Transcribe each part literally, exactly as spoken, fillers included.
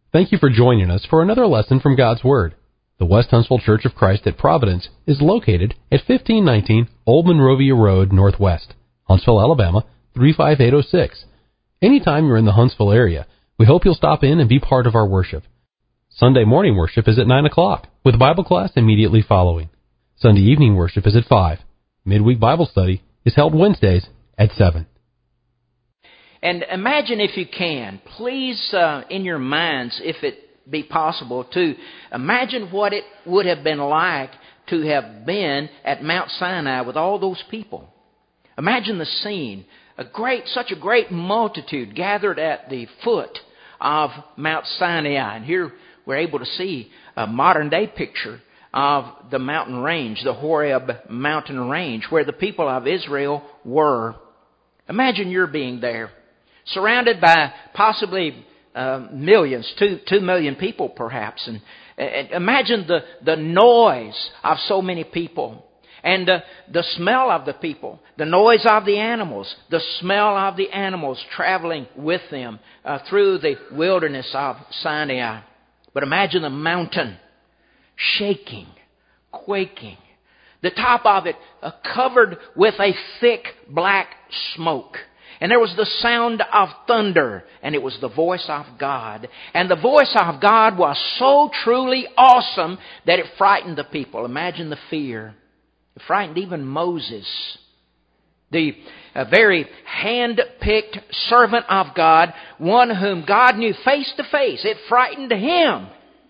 Thank you for joining us for another lesson from God's Word. The West Huntsville Church of Christ at Providence is located at fifteen nineteen Old Monrovia Road Northwest, Huntsville, Alabama, three five eight oh six. Anytime you're in the Huntsville area, we hope you'll stop in and be part of our worship. Sunday morning worship is at nine o'clock, with Bible class immediately following. Sunday evening worship is at five. Midweek Bible study is held Wednesdays at seven. And imagine, if you can, please, uh, in your minds, if it be possible, to imagine what it would have been like to have been at Mount Sinai with all those people. Imagine the scene. A great, such a great multitude gathered at the foot of Mount Sinai. And here we're able to see a modern-day picture of the mountain range, the Horeb mountain range, where the people of Israel were. Imagine you're being there, surrounded by possibly uh, millions, two, two million people perhaps. And, and imagine the, the noise of so many people, and uh, the smell of the people, the noise of the animals, the smell of the animals traveling with them uh, through the wilderness of Sinai. But imagine the mountain shaking, quaking, the top of it uh, covered with a thick black smoke. And there was the sound of thunder, and it was the voice of God. And the voice of God was so truly awesome that it frightened the people. Imagine the fear. It frightened even Moses, the uh, very hand-picked servant of God, one whom God knew face to face. It frightened him.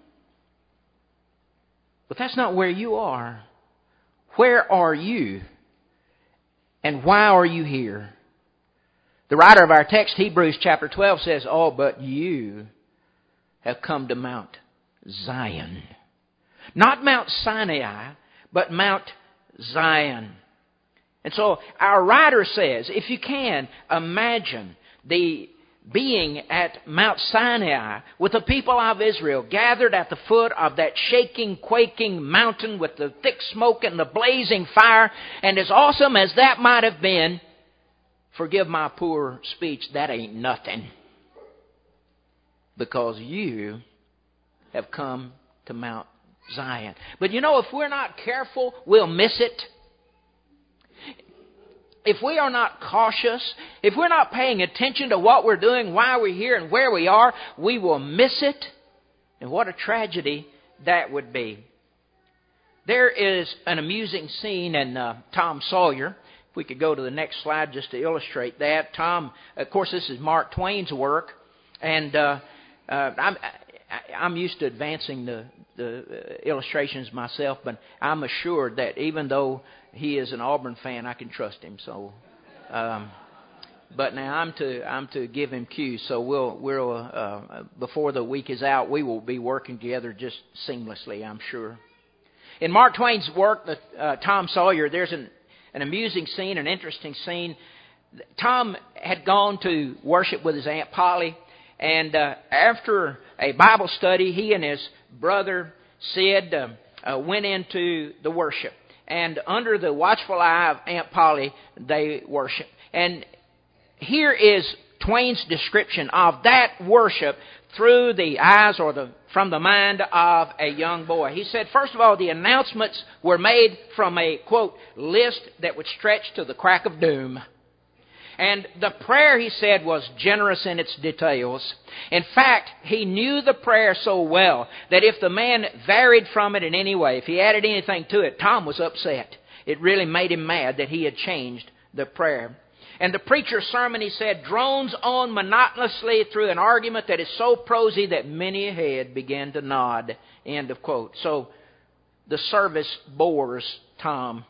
But that's not where you are. Where are you? And why are you here? The writer of our text, Hebrews chapter twelve, says, "Oh, but you have come to Mount Zion." Not Mount Sinai, but Mount Zion. And so our writer says, if you can, imagine the being at Mount Sinai with the people of Israel gathered at the foot of that shaking, quaking mountain with the thick smoke and the blazing fire. And as awesome as that might have been, forgive my poor speech, that ain't nothing. Because you have come to Mount Zion. But you know, if we're not careful, we'll miss it. If we are not cautious, if we're not paying attention to what we're doing, why we're here, and where we are, we will miss it. And what a tragedy that would be. There is an amusing scene in uh, Tom Sawyer. If we could go to the next slide just to illustrate that. Tom, of course, this is Mark Twain's work. And uh, uh, I'm, I'm used to advancing the, the illustrations myself, but I'm assured that even though he is an Auburn fan, I can trust him. So, um, but now I'm to I'm to give him cues. So we'll we'll uh, before the week is out, we will be working together just seamlessly, I'm sure. In Mark Twain's work, the, uh, Tom Sawyer, there's an an amusing scene, an interesting scene. Tom had gone to worship with his Aunt Polly, and uh, after a Bible study, he and his brother Sid uh, uh, went into the worship. And under the watchful eye of Aunt Polly, they worship. And here is Twain's description of that worship through the eyes or the from the mind of a young boy. He said, first of all, the announcements were made from a, quote, list that would stretch to the crack of doom. And the prayer, he said, was generous in its details. In fact, he knew the prayer so well that if the man varied from it in any way, if he added anything to it, Tom was upset. It really made him mad that he had changed the prayer. And the preacher's sermon, he said, drones on monotonously through an argument that is so prosy that many a head began to nod. End of quote. So the service bores Tom.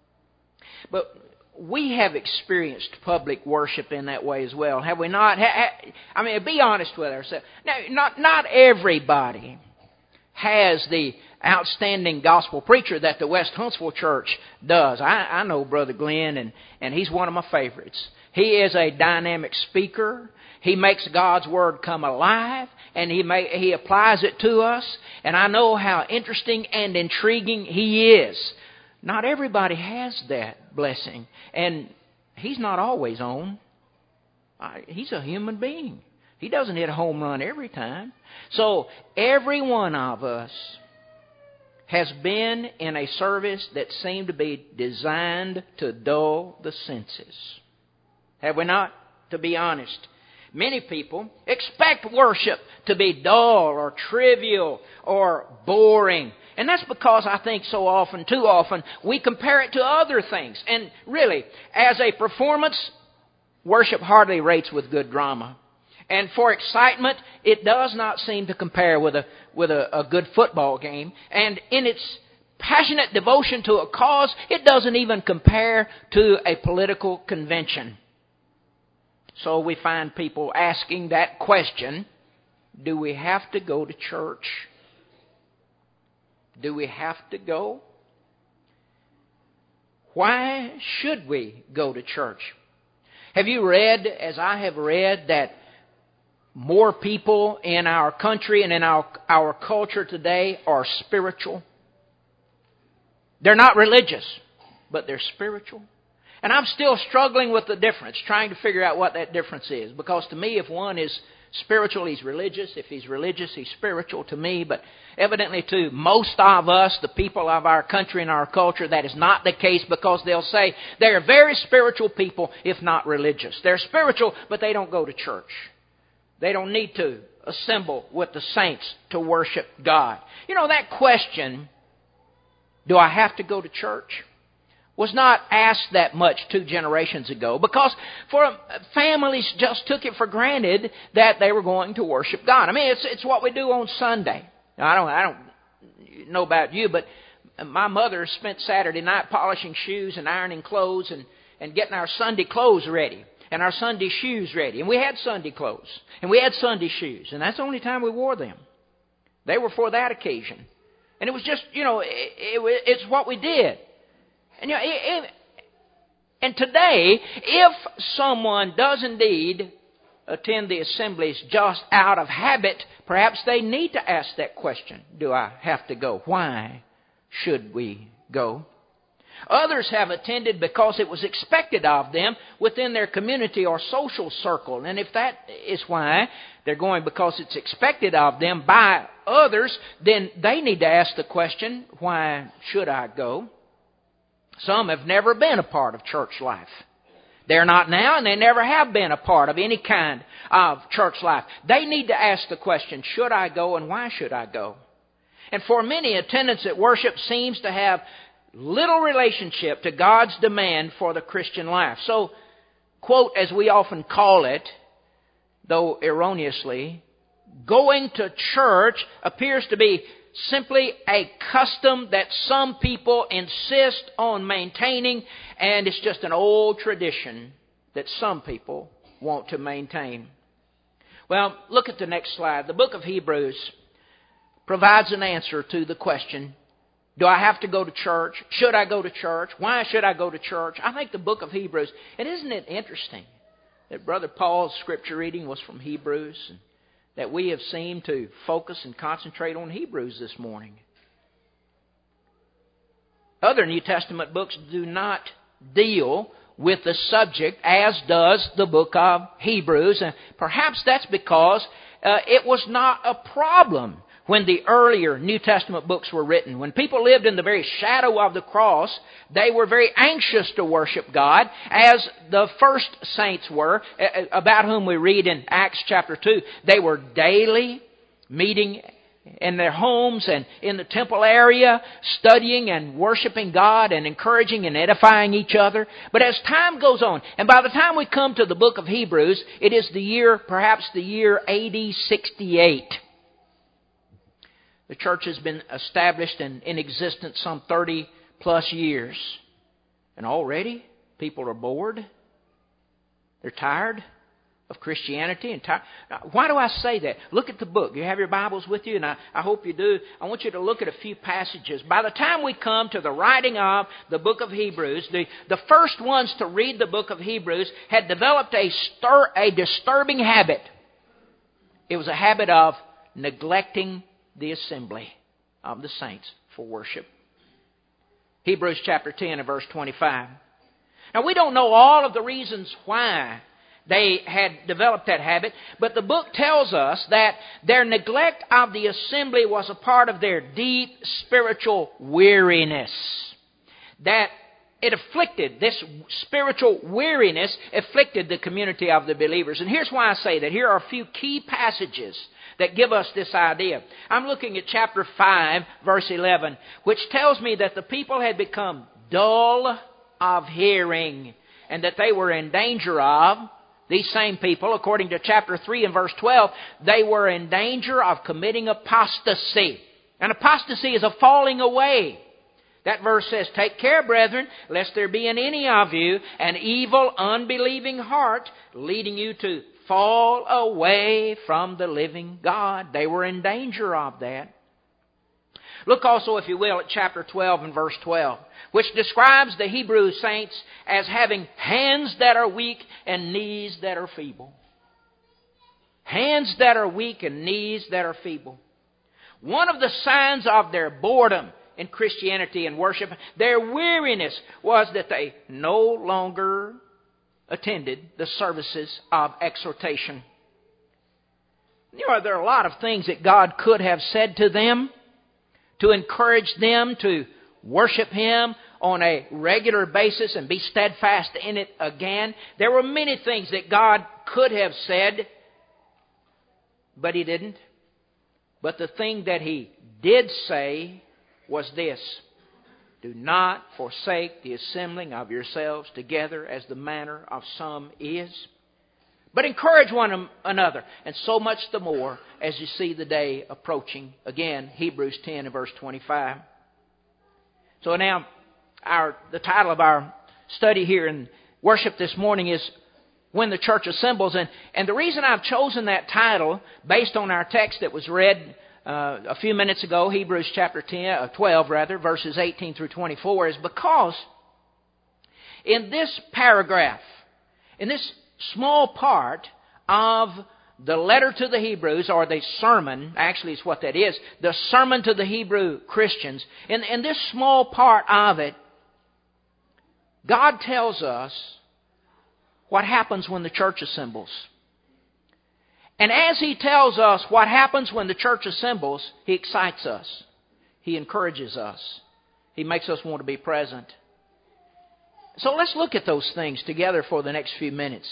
But we have experienced public worship in that way as well, have we not? I mean, be honest with ourselves. Now, not not everybody has the outstanding gospel preacher that the West Huntsville Church does. I, I know Brother Glenn, and, and he's one of my favorites. He is a dynamic speaker. He makes God's Word come alive, and he may, he applies it to us. And I know how interesting and intriguing he is. Not everybody has that blessing. And he's not always on. He's a human being. He doesn't hit a home run every time. So every one of us has been in a service that seemed to be designed to dull the senses. Have we not? To be honest. Many people expect worship to be dull or trivial or boring. And that's because I think so often, too often, we compare it to other things. And really, as a performance, worship hardly rates with good drama. And for excitement, it does not seem to compare with a with a, a good football game. And in its passionate devotion to a cause, it doesn't even compare to a political convention. So we find people asking that question, do we have to go to church? Do we have to go? Why should we go to church? Have you read, as I have read, that more people in our country and in our, our culture today are spiritual? They're not religious, but they're spiritual. And I'm still struggling with the difference, trying to figure out what that difference is. Because to me, if one is spiritual, he's religious. If he's religious, he's spiritual to me. But evidently to most of us, the people of our country and our culture, that is not the case, because they'll say they're very spiritual people, if not religious. They're spiritual, but they don't go to church. They don't need to assemble with the saints to worship God. You know, that question, do I have to go to church, was not asked that much two generations ago, because for families just took it for granted that they were going to worship God. I mean, it's it's what we do on Sunday. Now, I don't I don't know about you, but my mother spent Saturday night polishing shoes and ironing clothes and, and getting our Sunday clothes ready and our Sunday shoes ready. And we had Sunday clothes and we had Sunday shoes, and that's the only time we wore them. They were for that occasion, and it was just you know it, it, it's what we did. And, you know, if, and today, if someone does indeed attend the assemblies just out of habit, perhaps they need to ask that question. Do I have to go? Why should we go? Others have attended because it was expected of them within their community or social circle. And if that is why they're going because it's expected of them by others, then they need to ask the question, why should I go? Some have never been a part of church life. They're not now, and they never have been a part of any kind of church life. They need to ask the question, should I go, and why should I go? And for many, attendance at worship seems to have little relationship to God's demand for the Christian life. So, quote, as we often call it, though erroneously, going to church appears to be simply a custom that some people insist on maintaining, and it's just an old tradition that some people want to maintain. Well, look at the next slide. The book of Hebrews provides an answer to the question, do I have to go to church? Should I go to church? Why should I go to church? I think the book of Hebrews, and isn't it interesting that Brother Paul's scripture reading was from Hebrews, and that we have seemed to focus and concentrate on Hebrews this morning. Other New Testament books do not deal with the subject as does the book of Hebrews. And perhaps that's because uh, it was not a problem when the earlier New Testament books were written. When people lived in the very shadow of the cross, they were very anxious to worship God, as the first saints were, about whom we read in Acts chapter two. They were daily meeting in their homes and in the temple area, studying and worshiping God and encouraging and edifying each other. But as time goes on, and by the time we come to the book of Hebrews, it is the year, perhaps the year A D sixty-eight. The church has been established and in existence some thirty plus years. And already people are bored. They're tired of Christianity. And tired. Now, why do I say that? Look at the book. You have your Bibles with you, and I, I hope you do. I want you to look at a few passages. By the time we come to the writing of the book of Hebrews, the, the first ones to read the book of Hebrews had developed a, stir, a disturbing habit. It was a habit of neglecting the assembly of the saints for worship. Hebrews chapter ten and verse twenty-five. Now, we don't know all of the reasons why They had developed that habit. But the book tells us that their neglect of the assembly was a part of their deep spiritual weariness. That it afflicted, this spiritual weariness afflicted the community of the believers. And here's why I say that. Here are a few key passages that give us this idea. I'm looking at chapter five, verse eleven, which tells me that the people had become dull of hearing and that they were in danger of, these same people, according to chapter three and verse twelve, they were in danger of committing apostasy. And apostasy is a falling away. That verse says, "Take care, brethren, lest there be in any of you an evil, unbelieving heart, leading you to fall away from the living God." They were in danger of that. Look also, if you will, at chapter twelve and verse twelve, which describes the Hebrew saints as having hands that are weak and knees that are feeble. Hands that are weak and knees that are feeble. One of the signs of their boredom in Christianity and worship, their weariness, was that they no longer attended the services of exhortation. You know, there are a lot of things that God could have said to them to encourage them to worship Him on a regular basis and be steadfast in it again. There were many things that God could have said, but He didn't. But the thing that He did say was this: "Do not forsake the assembling of yourselves together as the manner of some is, but encourage one another, and so much the more as you see the day approaching." Again, Hebrews ten and verse twenty-five. So now, our the title of our study here in worship this morning is "When the Church Assembles." And, and the reason I've chosen that title, based on our text that was read uh, a few minutes ago, Hebrews chapter ten, uh, twelve rather, verses eighteen through twenty-four, is because in this paragraph, in this small part of the letter to the Hebrews, or the sermon, actually is what that is, the sermon to the Hebrew Christians, in, in this small part of it, God tells us what happens when the church assembles. And as He tells us what happens when the church assembles, He excites us. He encourages us. He makes us want to be present. So let's look at those things together for the next few minutes,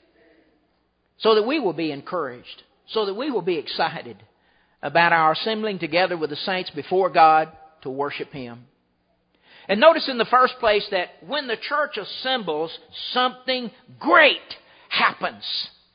so that we will be encouraged, so that we will be excited about our assembling together with the saints before God to worship Him. And notice in the first place that when the church assembles, something great happens.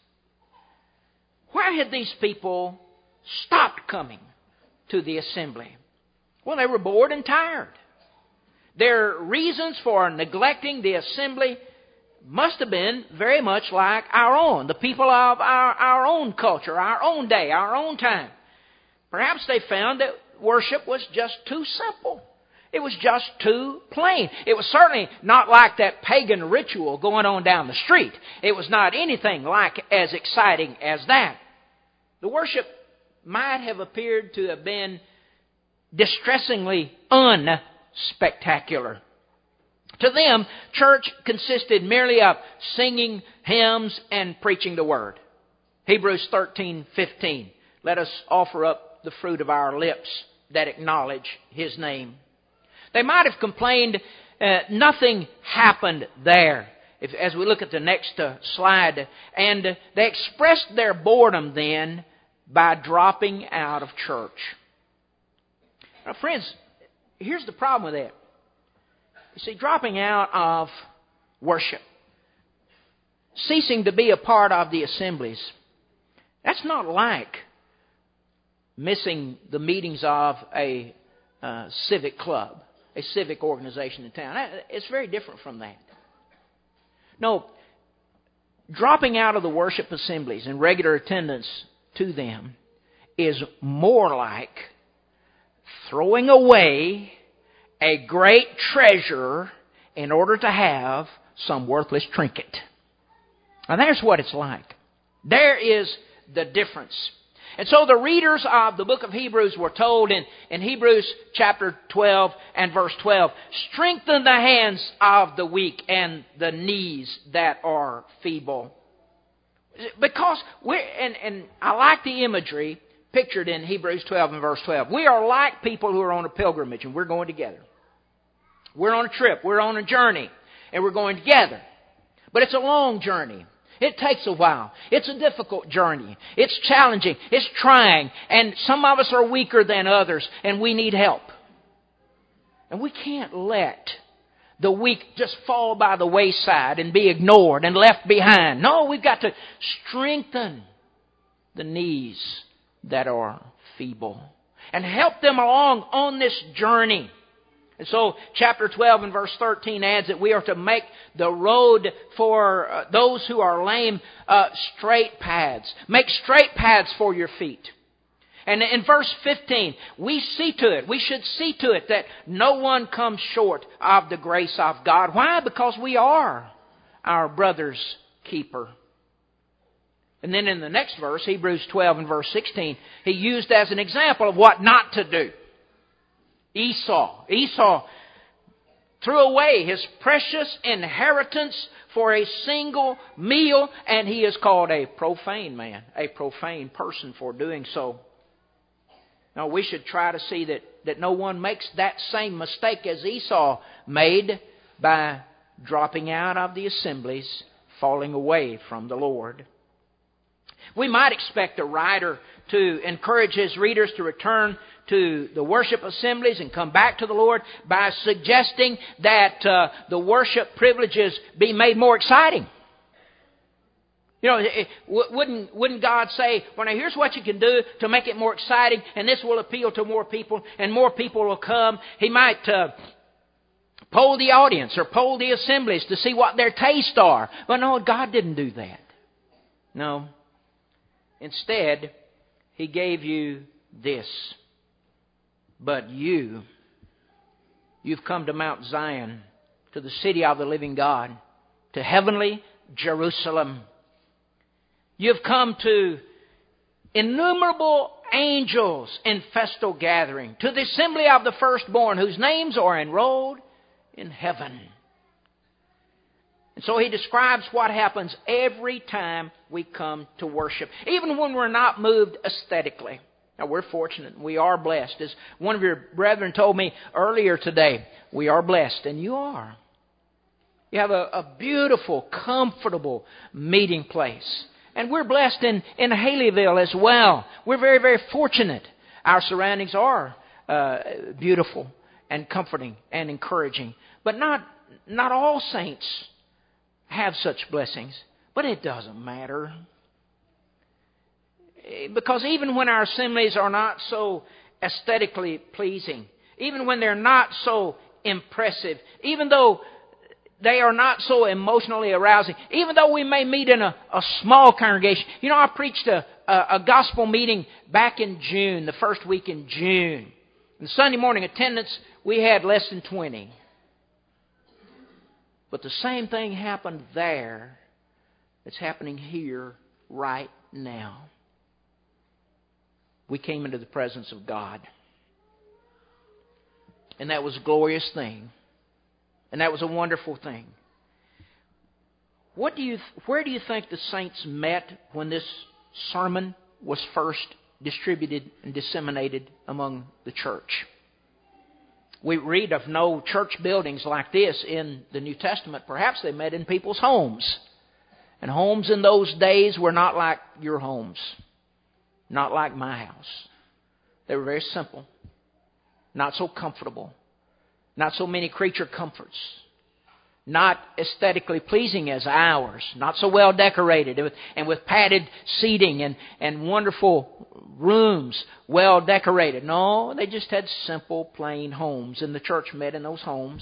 Why had these people stopped coming to the assembly? Well, they were bored and tired. Their reasons for neglecting the assembly must have been very much like our own, the people of our, our own culture, our own day, our own time. Perhaps they found that worship was just too simple. It was just too plain. It was certainly not like that pagan ritual going on down the street. It was not anything like as exciting as that. The worship might have appeared to have been distressingly unspectacular. To them, church consisted merely of singing hymns and preaching the Word. Hebrews thirteen fifteen. Let us offer up the fruit of our lips that acknowledge His name. They might have complained uh, nothing happened there, if, as we look at the next uh, slide. And uh, they expressed their boredom then by dropping out of church. Now, friends, here's the problem with that. You see, dropping out of worship, ceasing to be a part of the assemblies, that's not like missing the meetings of a uh, civic club, a civic organization in town. It's very different from that. No, dropping out of the worship assemblies and regular attendance to them is more like throwing away a great treasure in order to have some worthless trinket. Now there's what it's like. There is the difference. And so the readers of the book of Hebrews were told in, in Hebrews chapter twelve and verse twelve, strengthen the hands of the weak and the knees that are feeble. Because we're, and, and I like the imagery pictured in Hebrews twelve and verse twelve. We are like people who are on a pilgrimage and we're going together. We're on a trip. We're on a journey. And we're going together. But it's a long journey. It takes a while. It's a difficult journey. It's challenging. It's trying. And some of us are weaker than others. And we need help. And we can't let the weak just fall by the wayside and be ignored and left behind. No, we've got to strengthen the knees that are feeble and help them along on this journey. And so chapter twelve and verse thirteen adds that we are to make the road for uh, those who are lame uh, straight paths. Make straight paths for your feet. And in verse fifteen, we see to it, we should see to it that no one comes short of the grace of God. Why? Because we are our brother's keeper. And then in the next verse, Hebrews twelve and verse sixteen, he used as an example of what not to do. Esau. Esau threw away his precious inheritance for a single meal, and he is called a profane man, a profane person for doing so. Now, we should try to see that, that no one makes that same mistake as Esau made by dropping out of the assemblies, falling away from the Lord. We might expect a writer to encourage his readers to return to the worship assemblies and come back to the Lord by suggesting that uh, the worship privileges be made more exciting. You know, wouldn't wouldn't God say, well, now here's what you can do to make it more exciting, and this will appeal to more people, and more people will come. He might uh, poll the audience or poll the assemblies to see what their tastes are. But no, God didn't do that. No. Instead, He gave you this. But you, you've come to Mount Zion, to the city of the living God, to heavenly Jerusalem. You've come to innumerable angels in festal gathering, to the assembly of the firstborn whose names are enrolled in heaven. And so he describes what happens every time we come to worship, even when we're not moved aesthetically. Now, we're fortunate and we are blessed. As one of your brethren told me earlier today, we are blessed, and you are. You have a, a beautiful, comfortable meeting place. And we're blessed in, in Haleyville as well. We're very, very fortunate. Our surroundings are uh, beautiful and comforting and encouraging. But not, not all saints have such blessings. But it doesn't matter. Because even when our assemblies are not so aesthetically pleasing, even when they're not so impressive, even though they are not so emotionally arousing, even though we may meet in a, a small congregation. You know, I preached a, a, a gospel meeting back in June, the first week in June. And Sunday morning attendance, we had less than twenty. But the same thing happened there that's happening here right now. We came into the presence of God. And that was a glorious thing. And that was a wonderful thing. What do you, where do you think the saints met when this sermon was first distributed and disseminated among the church? We read of no church buildings like this in the New Testament. Perhaps they met in people's homes. And homes in those days were not like your homes. Not like my house. They were very simple. Not so comfortable. Not so many creature comforts. Not aesthetically pleasing as ours. Not so well decorated. And with padded seating and, and wonderful rooms well decorated. No, they just had simple, plain homes. And the church met in those homes.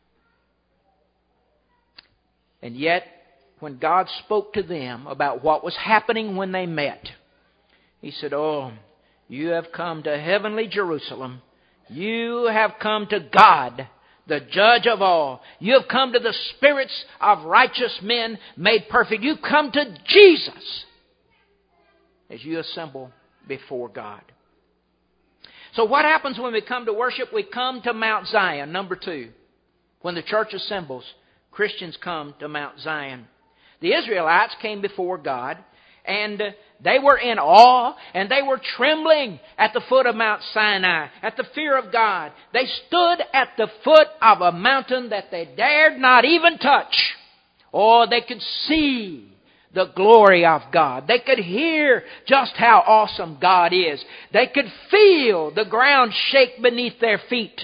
And yet, when God spoke to them about what was happening when they met, He said, oh, you have come to heavenly Jerusalem. You have come to God, the judge of all. You have come to the spirits of righteous men made perfect. You've come to Jesus as you assemble before God. So what happens when we come to worship? We come to Mount Zion, number two. When the church assembles, Christians come to Mount Zion. The Israelites came before God, And they were in awe, and they were trembling at the foot of Mount Sinai, at the fear of God. They stood at the foot of a mountain that they dared not even touch. Or they could see the glory of God. They could hear just how awesome God is. They could feel the ground shake beneath their feet.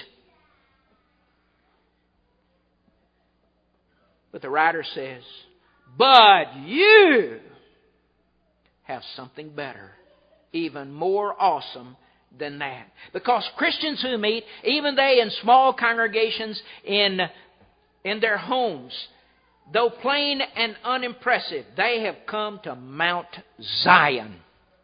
But the writer says, but you have something better, even more awesome than that. Because Christians who meet, even they in small congregations in, in their homes, though plain and unimpressive, they have come to Mount Zion.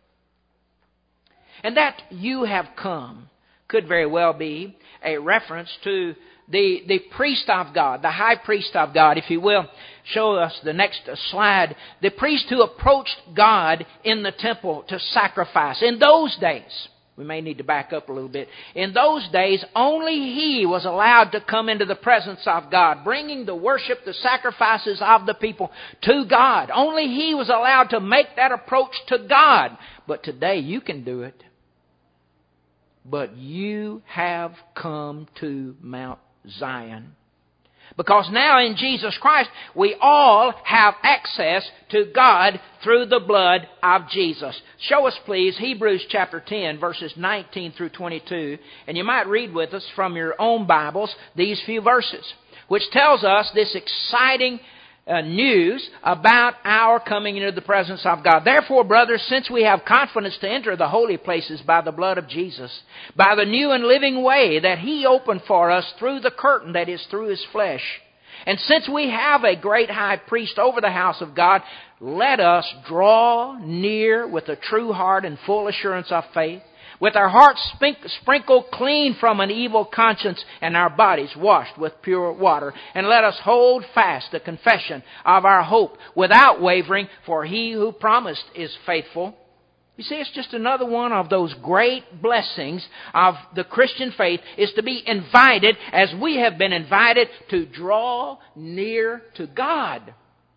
And that you have come could very well be a reference to the, the priest of God, the high priest of God, if you will. Show us the next slide. The priest who approached God in the temple to sacrifice. In those days, we may need to back up a little bit. In those days, only he was allowed to come into the presence of God, bringing the worship, the sacrifices of the people to God. Only he was allowed to make that approach to God. But today you can do it. But you have come to Mount Zion. Because now in Jesus Christ, we all have access to God through the blood of Jesus. Show us, please, Hebrews chapter ten, verses nineteen through twenty-two. And you might read with us from your own Bibles these few verses, which tells us this exciting Uh, news about our coming into the presence of God. Therefore, brothers, since we have confidence to enter the holy places by the blood of Jesus, by the new and living way that He opened for us through the curtain that is through His flesh, and since we have a great high priest over the house of God, let us draw near with a true heart and full assurance of faith, with our hearts sprinkled clean from an evil conscience and our bodies washed with pure water. And let us hold fast the confession of our hope without wavering, for He who promised is faithful. You see, it's just another one of those great blessings of the Christian faith, is to be invited, as we have been invited, to draw near to God.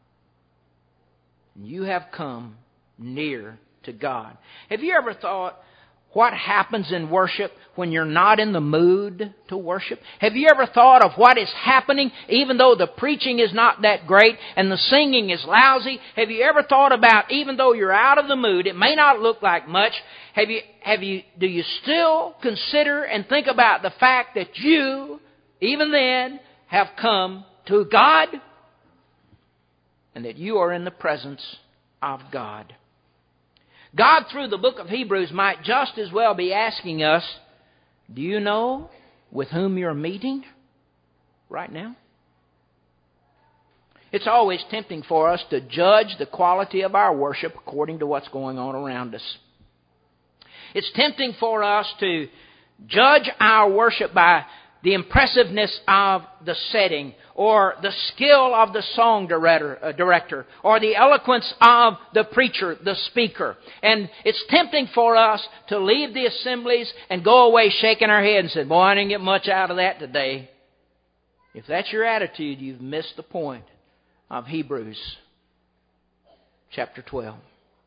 You have come near to God. Have you ever thought what happens in worship when you're not in the mood to worship? Have you ever thought of what is happening even though the preaching is not that great and the singing is lousy? Have you ever thought about, even though you're out of the mood, it may not look like much, have you, have you, do you still consider and think about the fact that you, even then, have come to God and that you are in the presence of God? God, through the book of Hebrews, might just as well be asking us, do you know with whom you're meeting right now? It's always tempting for us to judge the quality of our worship according to what's going on around us. It's tempting for us to judge our worship by the impressiveness of the setting, or the skill of the song director, uh, director, or the eloquence of the preacher, the speaker. And it's tempting for us to leave the assemblies and go away shaking our head and say, boy, I didn't get much out of that today. If that's your attitude, you've missed the point of Hebrews chapter twelve.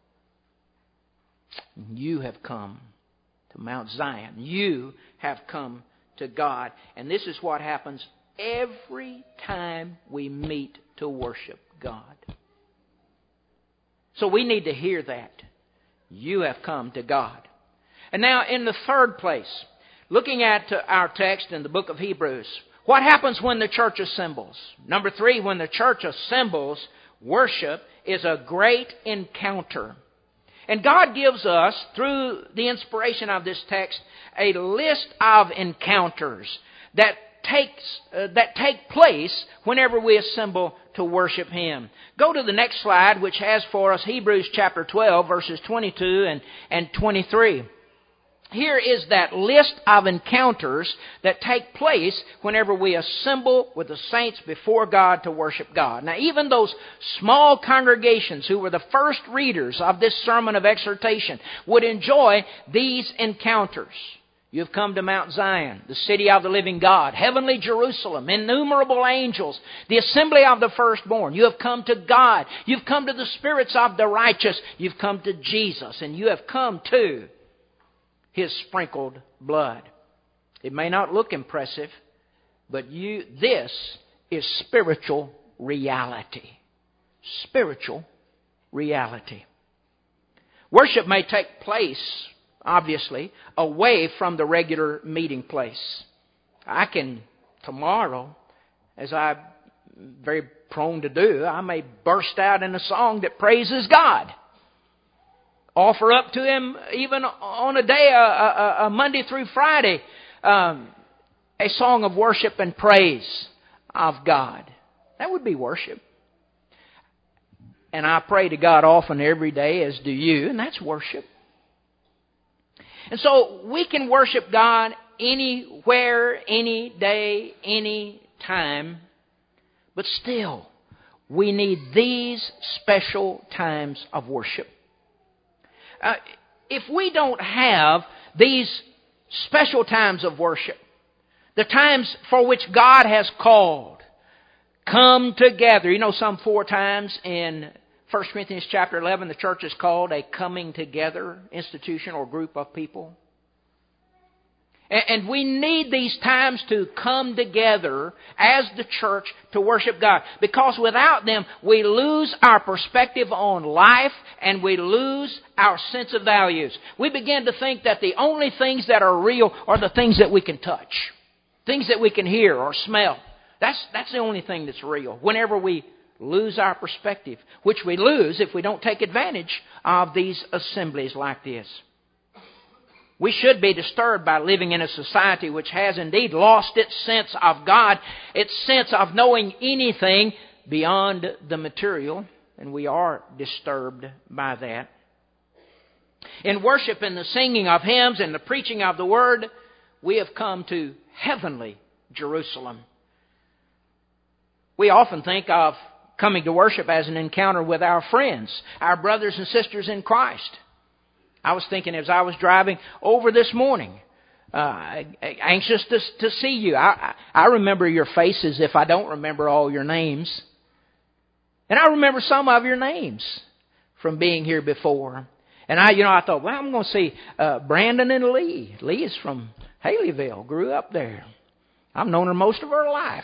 You have come to Mount Zion. You have come to God. And this is what happens every time we meet to worship God. So we need to hear that. You have come to God. And now in the third place, looking at our text in the book of Hebrews, what happens when the church assembles? Number three, when the church assembles, worship is a great encounter. And God gives us, through the inspiration of this text, a list of encounters that takes uh, that take place whenever we assemble to worship Him. Go to the next slide, which has for us Hebrews chapter twelve, verses twenty-two and, and twenty-three. Here is that list of encounters that take place whenever we assemble with the saints before God to worship God. Now, even those small congregations who were the first readers of this sermon of exhortation would enjoy these encounters. You have come to Mount Zion, the city of the living God, heavenly Jerusalem, innumerable angels, the assembly of the firstborn. You have come to God. You've come to the spirits of the righteous. You've come to Jesus, and you have come to His sprinkled blood. It may not look impressive, but you this is spiritual reality. Spiritual reality. Worship may take place, obviously, away from the regular meeting place. I can, tomorrow, as I'm very prone to do, I may burst out in a song that praises God. Offer up to Him, even on a day, a, a, a Monday through Friday, um, a song of worship and praise of God. That would be worship. And I pray to God often every day, as do you, and that's worship. And so we can worship God anywhere, any day, any time. But still, we need these special times of worship. Uh, if we don't have these special times of worship, the times for which God has called, come together. You know, some four times in First Corinthians chapter eleven, the church is called a coming together institution or group of people. And we need these times to come together as the church to worship God. Because without them, we lose our perspective on life and we lose our sense of values. We begin to think that the only things that are real are the things that we can touch. Things that we can hear or smell. That's, that's the only thing that's real. Whenever we lose our perspective, which we lose if we don't take advantage of these assemblies like this. We should be disturbed by living in a society which has indeed lost its sense of God, its sense of knowing anything beyond the material, and we are disturbed by that. In worship and the singing of hymns and the preaching of the Word, we have come to heavenly Jerusalem. We often think of coming to worship as an encounter with our friends, our brothers and sisters in Christ. I was thinking as I was driving over this morning, uh, anxious to, to see you. I, I remember your faces if I don't remember all your names. And I remember some of your names from being here before. And I, you know, I thought, well, I'm going to see uh, Brandon and Lee. Lee is from Haleyville, grew up there. I've known her most of her life.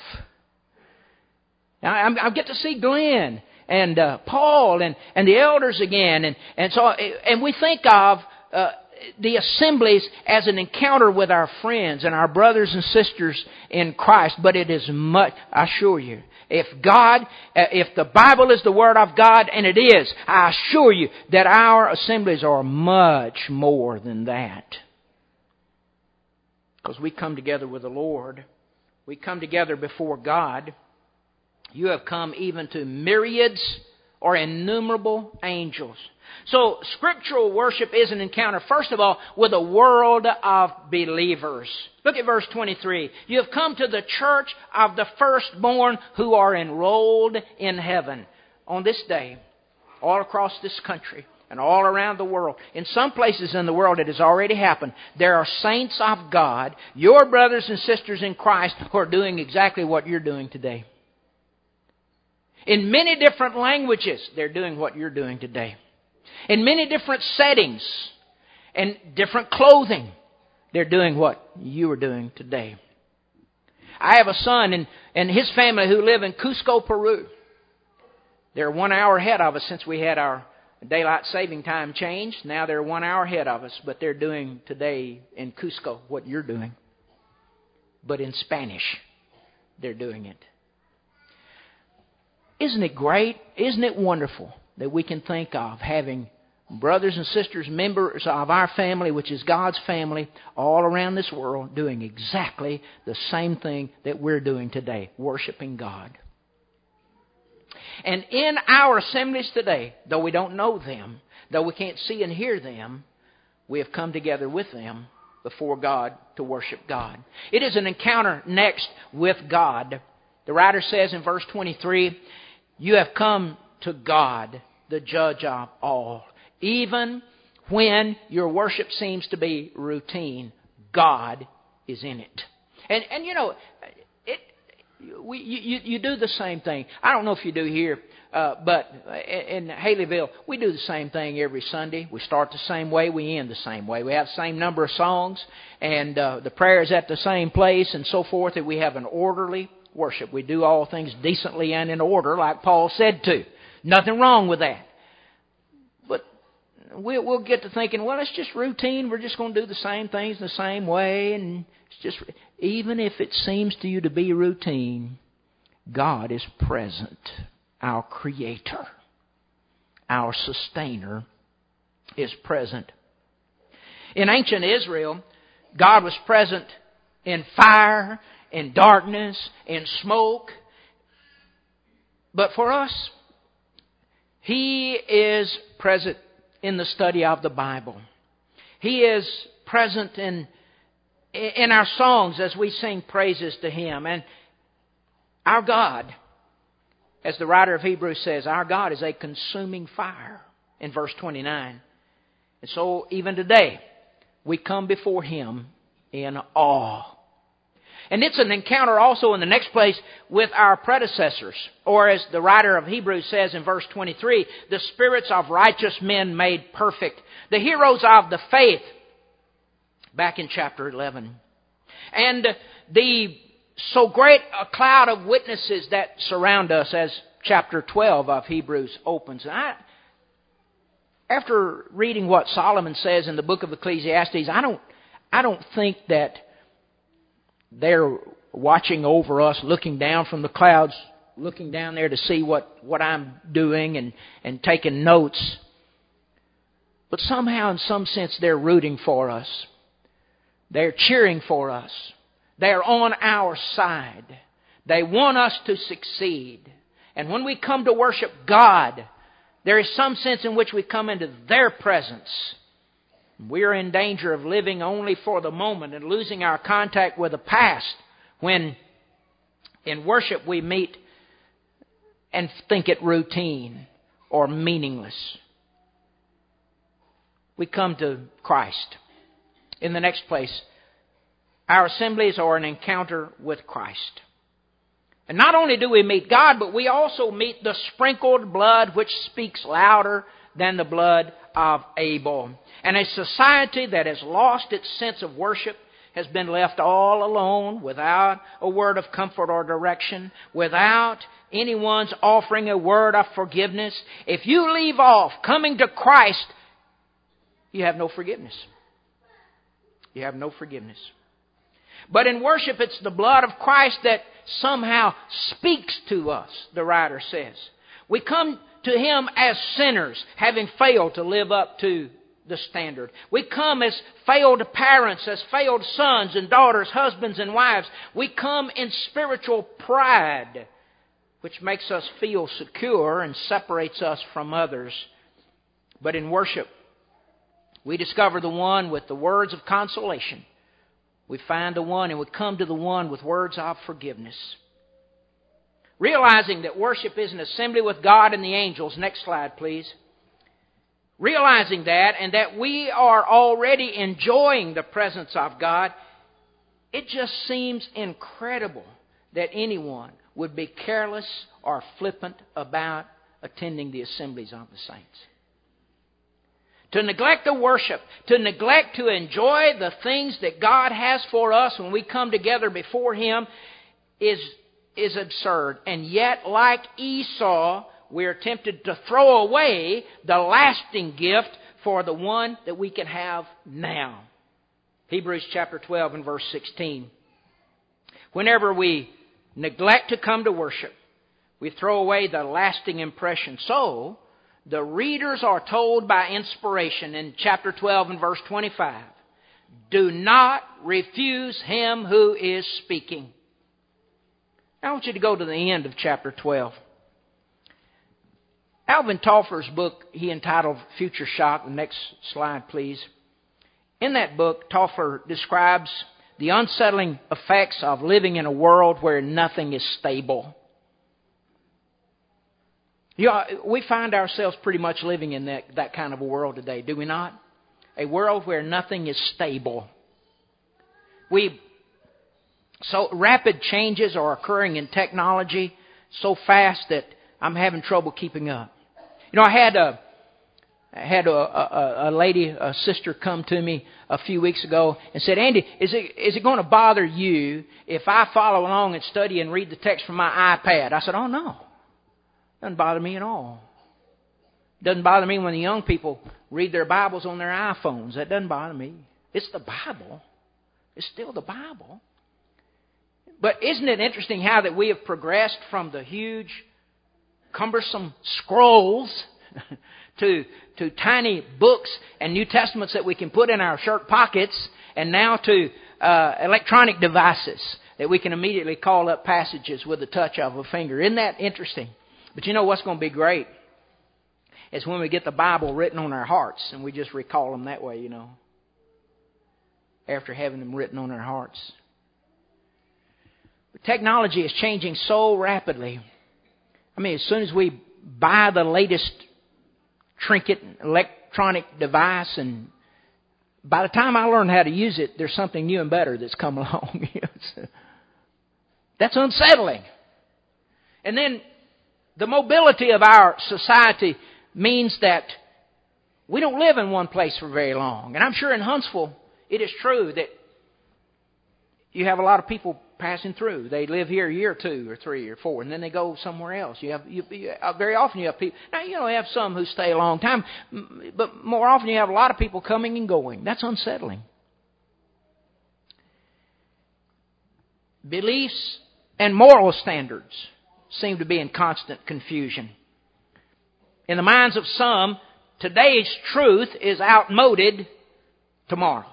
I, I get to see Glenn and uh, Paul and, and the elders again. And, and so and we think of uh, the assemblies as an encounter with our friends and our brothers and sisters in Christ. But it is much, I assure you, if God, uh, if the Bible is the Word of God, and it is, I assure you that our assemblies are much more than that. Because we come together with the Lord. We come together before God. You have come even to myriads or innumerable angels. So scriptural worship is an encounter, first of all, with a world of believers. Look at verse twenty-three. You have come to the church of the firstborn who are enrolled in heaven. On this day, all across this country and all around the world, in some places in the world it has already happened, there are saints of God, your brothers and sisters in Christ, who are doing exactly what you're doing today. In many different languages, they're doing what you're doing today. In many different settings and different clothing, they're doing what you are doing today. I have a son and, and his family who live in Cusco, Peru. They're one hour ahead of us since we had our daylight saving time changed. Now they're one hour ahead of us, but they're doing today in Cusco what you're doing. But in Spanish, they're doing it. Isn't it great? Isn't it wonderful that we can think of having brothers and sisters, members of our family, which is God's family, all around this world doing exactly the same thing that we're doing today, worshiping God. And in our assemblies today, though we don't know them, though we can't see and hear them, we have come together with them before God to worship God. It is an encounter next with God. The writer says in verse twenty-three, you have come to God, the judge of all. Even when your worship seems to be routine, God is in it. And, and you know, it, we, you, you do the same thing. I don't know if you do here, uh, but in Haleyville, we do the same thing every Sunday. We start the same way, we end the same way. We have the same number of songs, and uh, the prayer is at the same place, and so forth, and we have an orderly worship. We do all things decently and in order, like Paul said to. Nothing wrong with that. But we'll, we'll get to thinking, well, it's just routine. We're just going to do the same things the same way, and it's just... Even if it seems to you to be routine, God is present. Our Creator, our Sustainer is present. In ancient Israel, God was present in fire, in darkness, in smoke. But for us, He is present in the study of the Bible. He is present in in our songs as we sing praises to Him. And our God, as the writer of Hebrews says, our God is a consuming fire in verse twenty-nine. And so even today, we come before Him in awe. And it's an encounter also in the next place with our predecessors. Or as the writer of Hebrews says in verse twenty-three, the spirits of righteous men made perfect. The heroes of the faith, back in chapter eleven. And the so great a cloud of witnesses that surround us, as chapter twelve of Hebrews opens. And I, after reading what Solomon says in the book of Ecclesiastes, I don't, I don't think that they're watching over us, looking down from the clouds, looking down there to see what, what I'm doing and, and taking notes. But somehow, in some sense, they're rooting for us. They're cheering for us. They're on our side. They want us to succeed. And when we come to worship God, there is some sense in which we come into their presence. We are in danger of living only for the moment and losing our contact with the past when in worship we meet and think it routine or meaningless. We come to Christ. In the next place, our assemblies are an encounter with Christ. And not only do we meet God, but we also meet the sprinkled blood which speaks louder than the blood of Abel. And a society that has lost its sense of worship has been left all alone without a word of comfort or direction, without anyone's offering a word of forgiveness. If you leave off coming to Christ, you have no forgiveness. You have no forgiveness. But in worship, it's the blood of Christ that somehow speaks to us, the writer says. We come to Him as sinners, having failed to live up to the standard. We come as failed parents, as failed sons and daughters, husbands and wives. We come in spiritual pride, which makes us feel secure and separates us from others. But in worship, we discover the one with the words of consolation. We find the one and we come to the one with words of forgiveness. Realizing that worship is an assembly with God and the angels. Next slide, please. Realizing that and that we are already enjoying the presence of God, it just seems incredible that anyone would be careless or flippant about attending the assemblies of the saints. To neglect the worship, to neglect to enjoy the things that God has for us when we come together before Him is, is absurd. And yet, like Esau, we are tempted to throw away the lasting gift for the one that we can have now. Hebrews chapter twelve and verse sixteen. Whenever we neglect to come to worship, we throw away the lasting impression. So, the readers are told by inspiration in chapter twelve and verse twenty-five, do not refuse Him who is speaking. Now I want you to go to the end of chapter twelve. Alvin Toffer's book, he entitled Future Shock. The next slide, please. In that book, Toffer describes the unsettling effects of living in a world where nothing is stable. You know, we find ourselves pretty much living in that, that kind of a world today, do we not? A world where nothing is stable. We so rapid changes are occurring in technology so fast that I'm having trouble keeping up. You know, I had a I had a, a, a lady, a sister, come to me a few weeks ago and said, "Andy, is it is it going to bother you if I follow along and study and read the text from my iPad?" I said, "Oh no, it doesn't bother me at all. It doesn't bother me when the young people read their Bibles on their iPhones. That doesn't bother me. It's the Bible. It's still the Bible." But isn't it interesting how that we have progressed from the huge, cumbersome scrolls to to tiny books and New Testaments that we can put in our shirt pockets, and now to uh, electronic devices that we can immediately call up passages with the touch of a finger. Isn't that interesting? But you know what's going to be great? Is when we get the Bible written on our hearts and we just recall them that way, you know, after having them written on our hearts. But technology is changing so rapidly. I mean, as soon as we buy the latest trinket, electronic device, and by the time I learn how to use it, there's something new and better that's come along. That's unsettling. And then the mobility of our society means that we don't live in one place for very long. And I'm sure in Huntsville, it is true that you have a lot of people passing through. They live here a year or two or three or four, and then they go somewhere else. You have you, you, very often you have people. Now you know you have some who stay a long time, but more often you have a lot of people coming and going. That's unsettling. Beliefs and moral standards seem to be in constant confusion. In the minds of some, today's truth is outmoded tomorrow.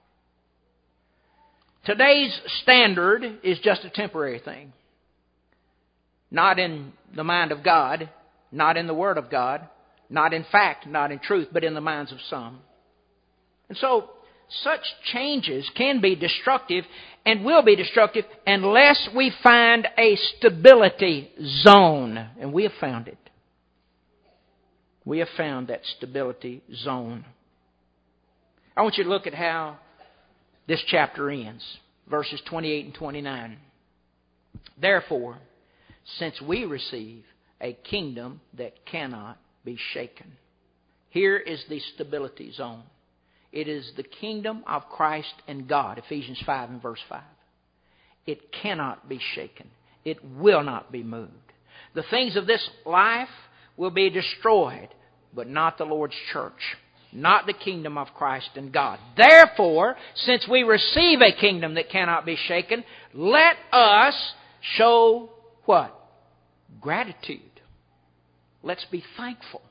Today's standard is just a temporary thing. Not in the mind of God, not in the Word of God, not in fact, not in truth, but in the minds of some. And so, such changes can be destructive and will be destructive unless we find a stability zone. And we have found it. We have found that stability zone. I want you to look at how this chapter ends, verses twenty-eight and twenty-nine. Therefore, since we receive a kingdom that cannot be shaken. Here is the stability zone. It is the kingdom of Christ and God, Ephesians five and verse five. It cannot be shaken. It will not be moved. The things of this life will be destroyed, but not the Lord's church. Not the kingdom of Christ and God. Therefore, since we receive a kingdom that cannot be shaken, let us show what? Gratitude. Let's be thankful.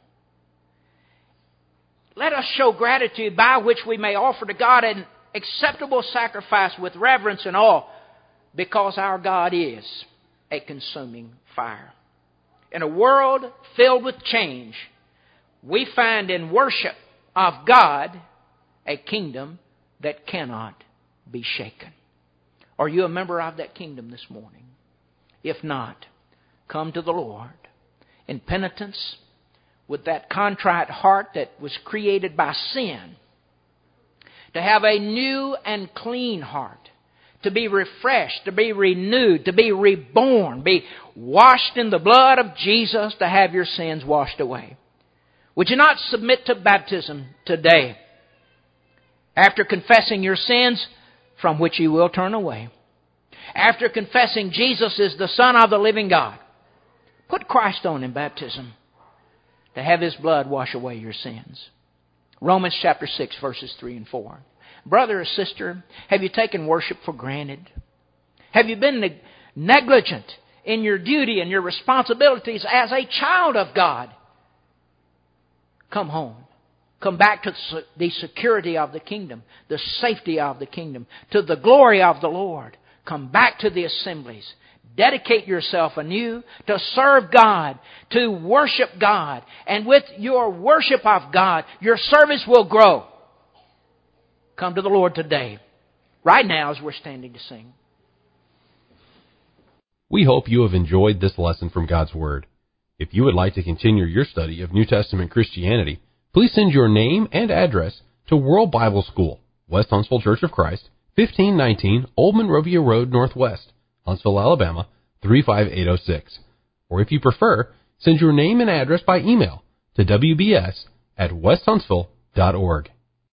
Let us show gratitude by which we may offer to God an acceptable sacrifice with reverence and awe, because our God is a consuming fire. In a world filled with change, we find in worship of God a kingdom that cannot be shaken. Are you a member of that kingdom this morning? If not, come to the Lord in penitence with that contrite heart that was created by sin, to have a new and clean heart, to be refreshed, to be renewed, to be reborn, be washed in the blood of Jesus, to have your sins washed away. Would you not submit to baptism today, after confessing your sins from which you will turn away? After confessing Jesus is the Son of the living God, put Christ on in baptism to have His blood wash away your sins. Romans chapter six, verses three and four. Brother or sister, have you taken worship for granted? Have you been neg- negligent in your duty and your responsibilities as a child of God? Come home. Come back to the security of the kingdom, the safety of the kingdom, to the glory of the Lord. Come back to the assemblies. Dedicate yourself anew to serve God, to worship God. And with your worship of God, your service will grow. Come to the Lord today, right now as we're standing to sing. We hope you have enjoyed this lesson from God's Word. If you would like to continue your study of New Testament Christianity, please send your name and address to World Bible School, West Huntsville Church of Christ, fifteen nineteen Old Monrovia Road Northwest, Huntsville, Alabama, three five eight oh six. Or if you prefer, send your name and address by email to w b s at west huntsville dot org.